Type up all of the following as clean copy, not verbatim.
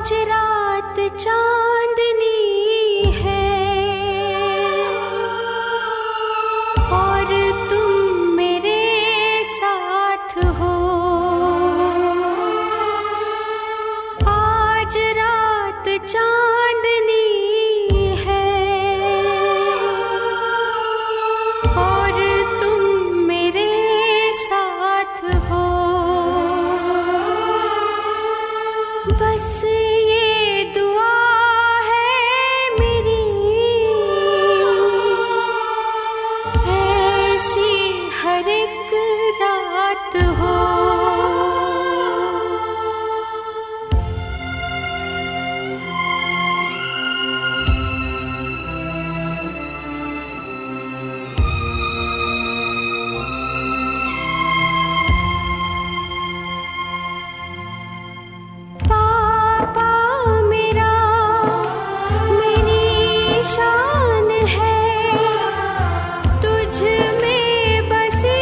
आज रात चांदनी है और तुम मेरे साथ हो। आज रात चांदनी है और तुम मेरे साथ हो। बस ये दुआ है मेरी, ऐसी हर एक रात हो। शान है तुझ में बसी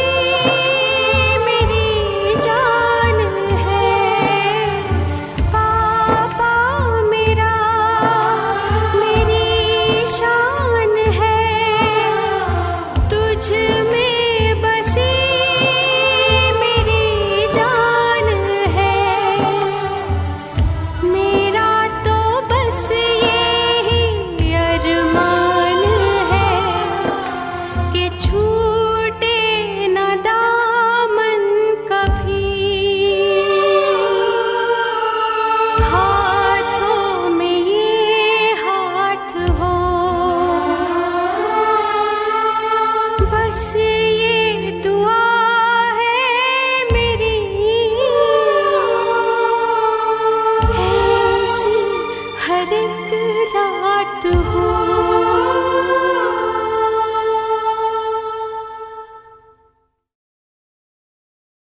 मेरी जान है। पापा मेरा मेरी शान है तुझ में बसी मेरी जान है। मेरा तो बस ये अरमान है कि छूटे न दामन कभी। हाथों में ये हाथ हो, बस ये दुआ है मेरी, ऐसी हर एक रात